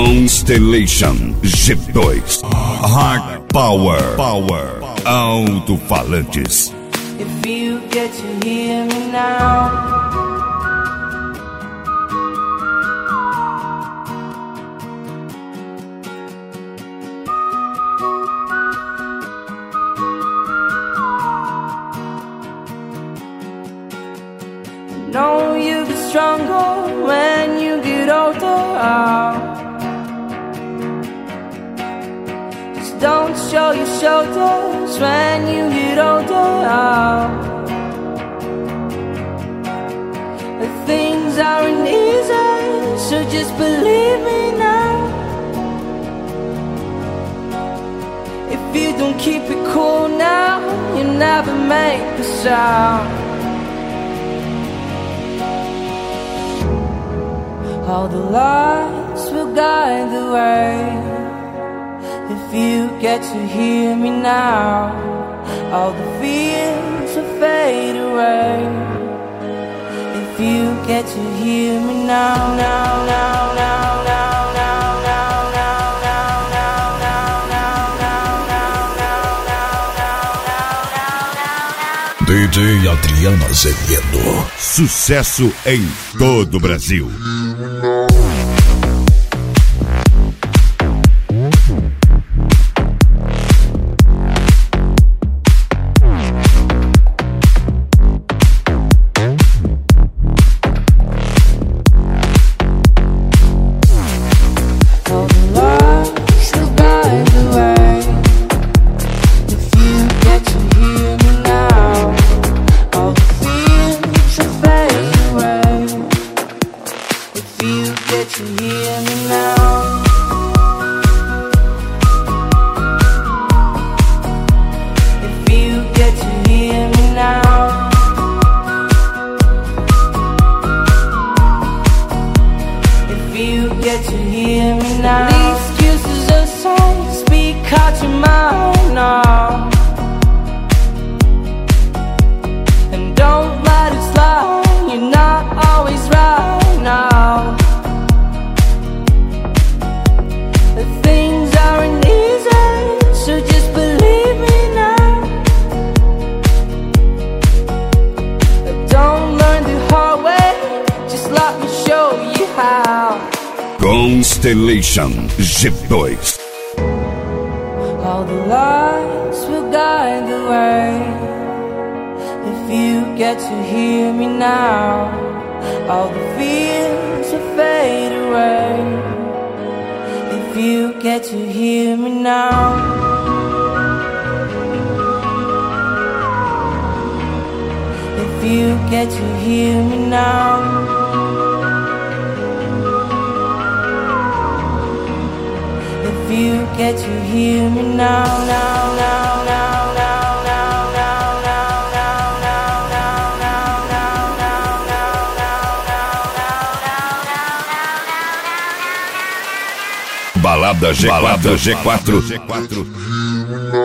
Constellation G2 Hard Power Alto-falantes. If you get to hear me now, know you get stronger when you get older. Just don't show your shoulders when you get older. But things aren't easy, so just believe me now. If you don't keep it cool now, you'll never make a sound. All the lights will guide the way. If you get to hear me now, all the fears will fade away. If you get to hear me now, now, now, now, now, now, now, now, now, now, now, now, now, now, now, now. DJ Adriano Azevedo. Sucesso em todo o Brasil. Constellation G2. All the lights will guide the way. If you get to hear me now, all the fears will fade away. If you get to hear me now, if you get to hear me now, if you get to hear me now, now, now, now, now, now, now, now, now, now, now, now, now, now, Balada G4.